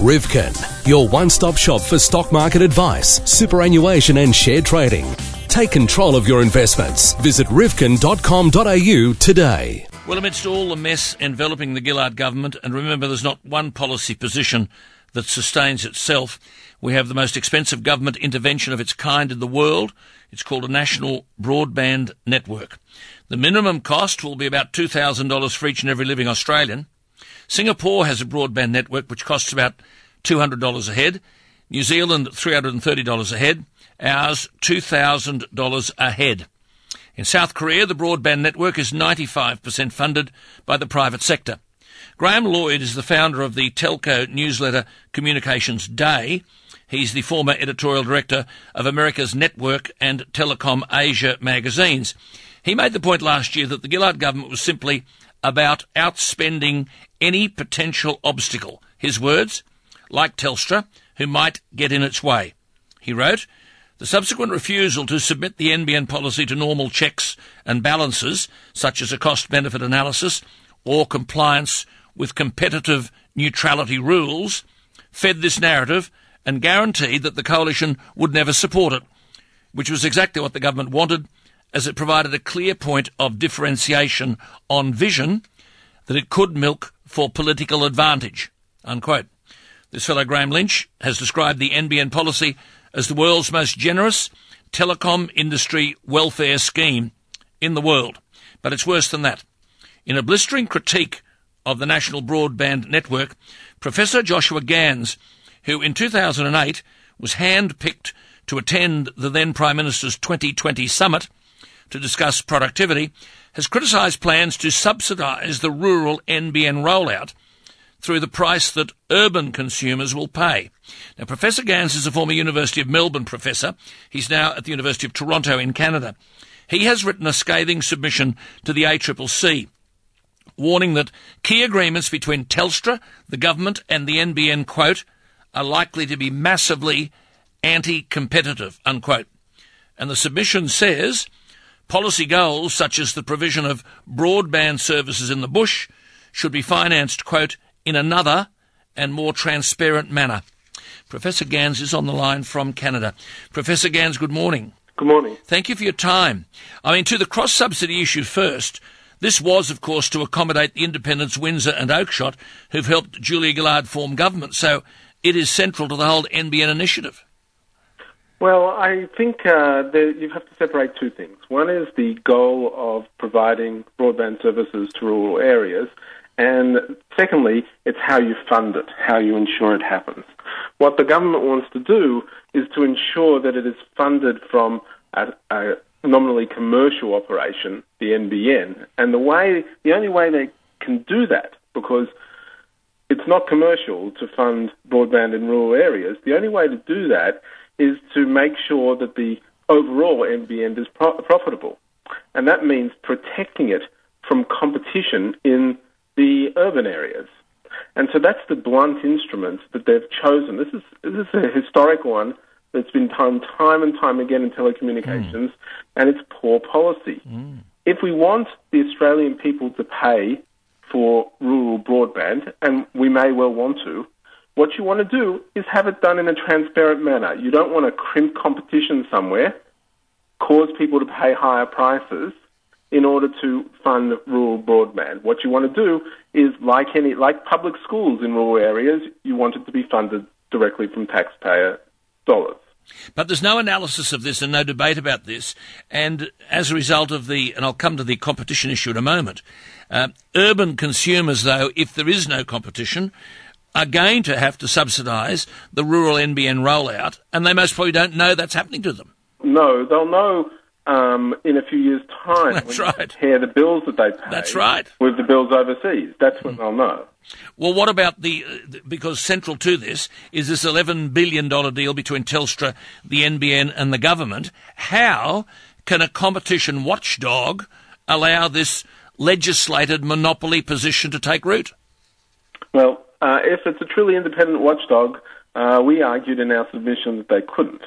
Rivkin, your one-stop shop for stock market advice, superannuation and share trading. Take control of your investments. Visit rivkin.com.au today. Well, amidst all the mess enveloping the Gillard government, and remember there's not one policy position that sustains itself, we have the most expensive government intervention of its kind in the world. It's called a national broadband network. The minimum cost will be about $2,000 for each and every living Australian. Singapore has a broadband network which costs about $200 a head. New Zealand, $330 a head. Ours, $2,000 a head. In South Korea, the broadband network is 95% funded by the private sector. Graham Lloyd is the founder of the telco newsletter Communications Day. He's the former editorial director of America's Network and Telecom Asia magazines. He made the point last year that the Gillard government was simply about outspending any potential obstacle. His words, like Telstra, who might get in its way. He wrote, the subsequent refusal to submit the NBN policy to normal checks and balances, such as a cost-benefit analysis or compliance with competitive neutrality rules, fed this narrative and guaranteed that the coalition would never support it, which was exactly what the government wanted, as it provided a clear point of differentiation on vision that it could milk for political advantage, unquote. This fellow Graham Lynch has described the NBN policy as the world's most generous telecom industry welfare scheme in the world. But it's worse than that. In a blistering critique of the National Broadband Network, Professor Joshua Gans, who in 2008 was hand-picked to attend the then Prime Minister's 2020 summit to discuss productivity, has criticised plans to subsidise the rural NBN rollout through the price that urban consumers will pay. Now, Professor Gans is a former University of Melbourne professor. He's now at the University of Toronto in Canada. He has written a scathing submission to the ACCC, warning that key agreements between Telstra, the government and the NBN, quote, are likely to be massively anti-competitive, unquote. And the submission says policy goals such as the provision of broadband services in the bush should be financed, quote, in another and more transparent manner. Professor Gans is on the line from Canada. Professor Gans, good morning. Good morning. Thank you for your time. I mean, to the cross-subsidy issue first, this was, of course, to accommodate the independents Windsor and Oakeshott, who've helped Julia Gillard form government, so it is central to the whole NBN initiative. Well, I think you have to separate two things. One is the goal of providing broadband services to rural areas, and secondly, it's how you fund it, how you ensure it happens. What the government wants to do is to ensure that it is funded from a nominally commercial operation, the NBN, and the only way they can do that, because it's not commercial to fund broadband in rural areas, the only way to do that is to make sure that the overall NBN is profitable. And that means protecting it from competition in the urban areas. And so that's the blunt instrument that they've chosen. This is a historic one that's been done time and time again in telecommunications, and it's poor policy. If we want the Australian people to pay for rural broadband, and we may well want to, what you want to do is have it done in a transparent manner. You don't want to crimp competition somewhere, cause people to pay higher prices in order to fund rural broadband. What you want to do is, like public schools in rural areas, you want it to be funded directly from taxpayer dollars. But there's no analysis of this and no debate about this, and as a result of and I'll come to the competition issue in a moment, urban consumers, though, if there is no competition, are going to have to subsidise the rural NBN rollout, and they most probably don't know that's happening to them. No, they'll know in a few years' time. That's when right. you compare the bills that they pay. That's right. With the bills overseas. That's when they'll know. Well, what about because central to this is this $11 billion deal between Telstra, the NBN and the government. How can a competition watchdog allow this legislated monopoly position to take root? Well, if it's a truly independent watchdog, we argued in our submission that they couldn't.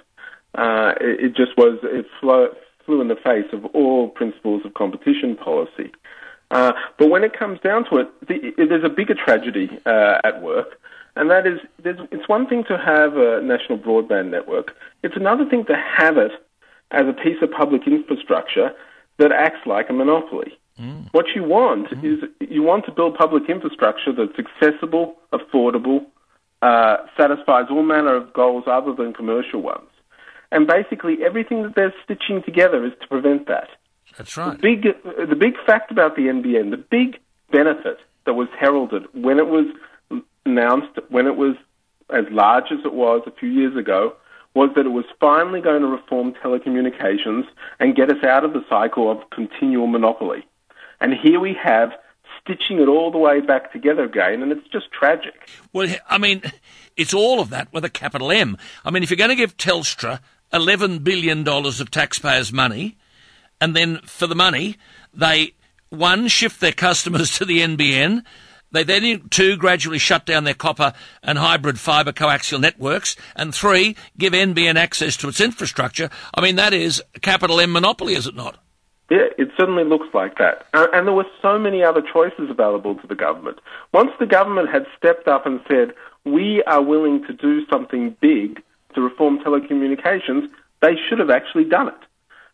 It flew in the face of all principles of competition policy. But when it comes down to it, there's a bigger tragedy at work, and that is, it's one thing to have a national broadband network. It's another thing to have it as a piece of public infrastructure that acts like a monopoly. What you want is you want to build public infrastructure that's accessible, affordable, satisfies all manner of goals other than commercial ones. And basically everything that they're stitching together is to prevent that. That's right. The big fact about the NBN, the big benefit that was heralded when it was announced, when it was as large as it was a few years ago, was that it was finally going to reform telecommunications and get us out of the cycle of continual monopoly. And here we have stitching it all the way back together again, and it's just tragic. Well, I mean, it's all of that with a capital M. I mean, if you're going to give Telstra $11 billion of taxpayers' money, and then for the money, they, one, shift their customers to the NBN, they then, two, gradually shut down their copper and hybrid fibre coaxial networks, and three, give NBN access to its infrastructure. I mean, that is a capital M monopoly, is it not? Yeah, it certainly looks like that. And there were so many other choices available to the government. Once the government had stepped up and said, we are willing to do something big to reform telecommunications, they should have actually done it.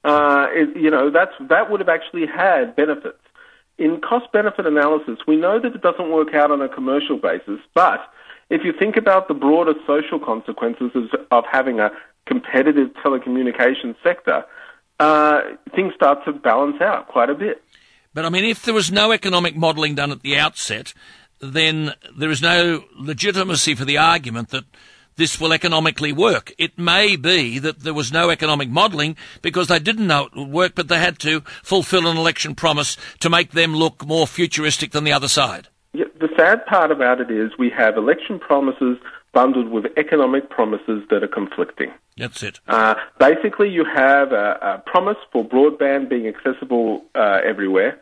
That would have actually had benefits. In cost-benefit analysis, we know that it doesn't work out on a commercial basis, but if you think about the broader social consequences of having a competitive telecommunications sector, things start to balance out quite a bit. But, I mean, if there was no economic modelling done at the outset, then there is no legitimacy for the argument that this will economically work. It may be that there was no economic modelling because they didn't know it would work, but they had to fulfil an election promise to make them look more futuristic than the other side. Yeah, the sad part about it is we have election promises bundled with economic promises that are conflicting. That's it. Basically, you have a promise for broadband being accessible everywhere,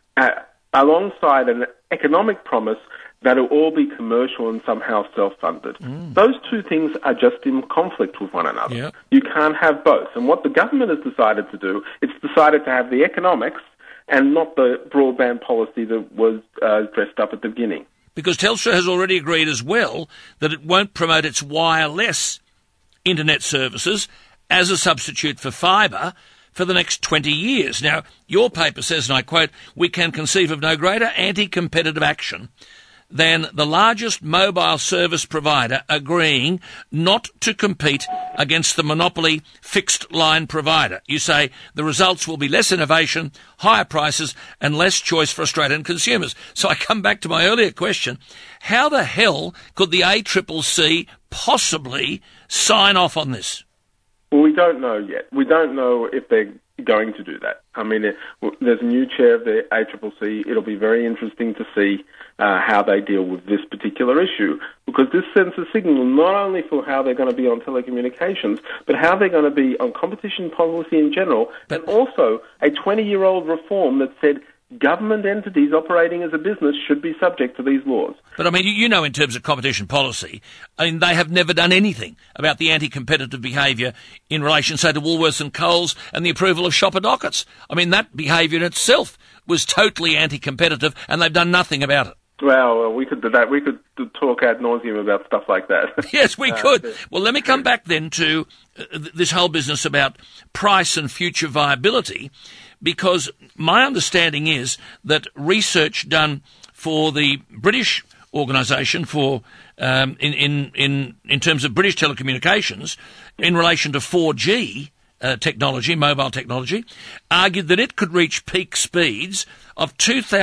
alongside an economic promise that it will all be commercial and somehow self-funded. Those two things are just in conflict with one another. Yep. You can't have both. And what the government has decided to do, it's decided to have the economics and not the broadband policy that was dressed up at the beginning. Because Telstra has already agreed as well that it won't promote its wireless internet services as a substitute for fibre for the next 20 years. Now, your paper says, and I quote, "We can conceive of no greater anti-competitive action than the largest mobile service provider agreeing not to compete against the monopoly fixed-line provider." You say the results will be less innovation, higher prices and less choice for Australian consumers. So I come back to my earlier question. How the hell could the ACCC possibly sign off on this? Well, we don't know yet. We don't know if they're going to do that. I mean, there's a new chair of the ACCC. It'll be very interesting to see how they deal with this particular issue, because this sends a signal not only for how they're going to be on telecommunications, but how they're going to be on competition policy in general, and also a 20-year-old reform that said government entities operating as a business should be subject to these laws. But, I mean, you know, in terms of competition policy, I mean, they have never done anything about the anti-competitive behaviour in relation, say, to Woolworths and Coles and the approval of shopper dockets. I mean, that behaviour in itself was totally anti-competitive, and they've done nothing about it. Well, we could do that. We could talk ad nauseum about stuff like that. Yes, we could. Well, let me come back then to this whole business about price and future viability, because my understanding is that research done for the British organisation for in terms of British telecommunications in relation to 4G technology, mobile technology, argued that it could reach peak speeds of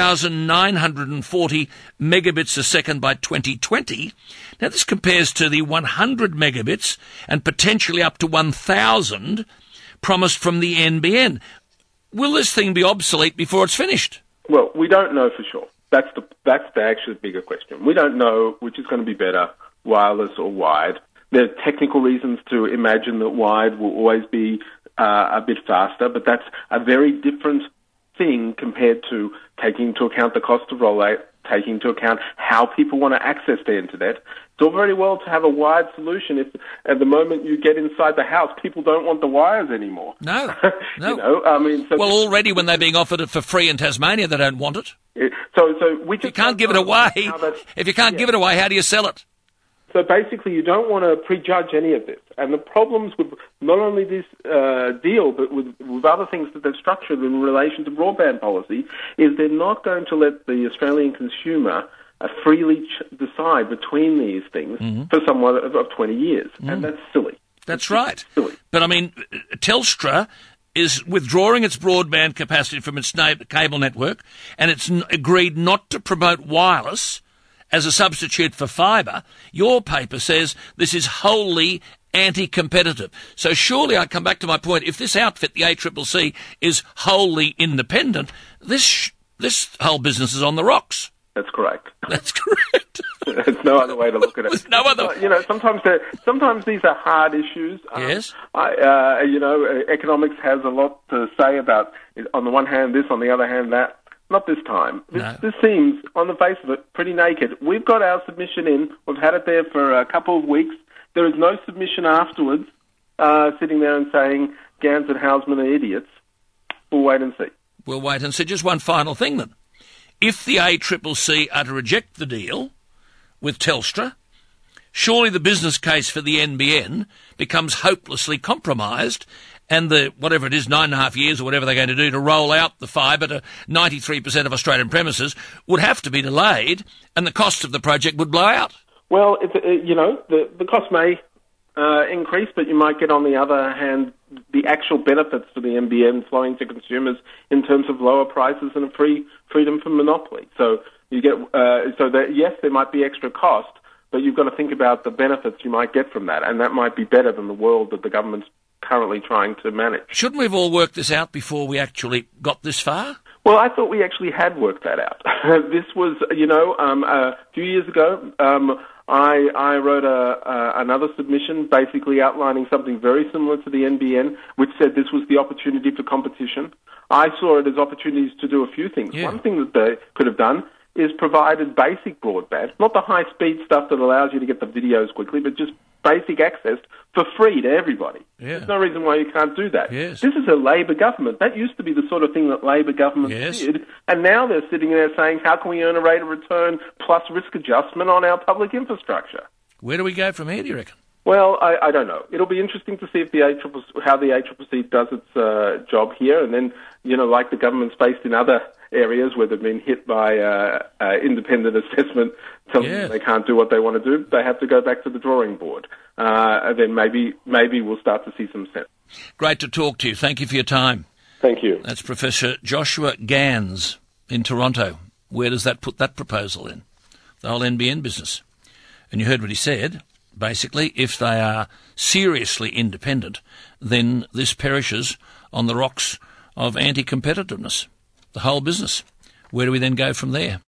2,940 megabits a second by 2020. Now, this compares to the 100 megabits and potentially up to 1,000 promised from the NBN. Will this thing be obsolete before it's finished? Well, we don't know for sure. That's the actually bigger question. We don't know which is going to be better, wireless or wired. There are technical reasons to imagine that wired will always be a bit faster, but that's a very different thing compared to taking into account the cost of rollout, taking into account how people want to access the internet. It's all very well to have a wired solution if at the moment you get inside the house, people don't want the wires anymore. No. You know, I mean, well, already when they're being offered it for free in Tasmania, they don't want it. So we just you can't give it away. If you can't give it away, how do you sell it? So basically, you don't want to prejudge any of this. And the problems with not only this deal, but with other things that they've structured in relation to broadband policy, is they're not going to let the Australian consumer freely decide between these things for somewhat of 20 years. And that's silly. That's right. Silly. But, I mean, Telstra is withdrawing its broadband capacity from its cable network, and it's agreed not to promote wireless as a substitute for fibre. Your paper says this is wholly anti-competitive. So surely I come back to my point, if this outfit, the ACCC, is wholly independent, this whole business is on the rocks. That's correct. That's correct. There's no other way to look at it. There's no other. Sometimes these are hard issues. Yes. Economics has a lot to say about, on the one hand, this, on the other hand, that. Not this time. This seems, on the face of it, pretty naked. We've got our submission in. We've had it there for a couple of weeks. There is no submission afterwards, sitting there and saying Gans and Hausman are idiots. We'll wait and see. We'll wait and see. Just one final thing, then. If the ACCC are to reject the deal with Telstra, surely the business case for the NBN becomes hopelessly compromised, and the, whatever it is, 9.5 years or whatever they're going to do to roll out the fibre to 93% of Australian premises would have to be delayed, and the cost of the project would blow out. Well, the cost may increase, but you might get, on the other hand, the actual benefits for the NBN flowing to consumers in terms of lower prices and a freedom from monopoly. So you get yes, there might be extra cost, but you've got to think about the benefits you might get from that, and that might be better than the world that the government's currently trying to manage. Shouldn't we have all worked this out before we actually got this far? Well, I thought we actually had worked that out. This was, a few years ago, I wrote another submission basically outlining something very similar to the NBN, which said this was the opportunity for competition. I saw it as opportunities to do a few things. Yeah. One thing that they could have done is provided basic broadband, not the high-speed stuff that allows you to get the videos quickly, but just basic access for free to everybody. Yeah. There's no reason why you can't do that. Yes. This is a Labor government. That used to be the sort of thing that Labor governments did, and now they're sitting there saying, how can we earn a rate of return plus risk adjustment on our public infrastructure? Where do we go from here, do you reckon? Well, I don't know. It'll be interesting to see if how the ACCC does its job here, and then, like the government's faced in other areas where they've been hit by independent assessment, telling them they can't do what they want to do, they have to go back to the drawing board. And then maybe we'll start to see some sense. Great to talk to you. Thank you for your time. Thank you. That's Professor Joshua Gans in Toronto. Where does that put that proposal in? The whole NBN business. And you heard what he said. Basically, if they are seriously independent, then this perishes on the rocks of anti-competitiveness, the whole business. Where do we then go from there?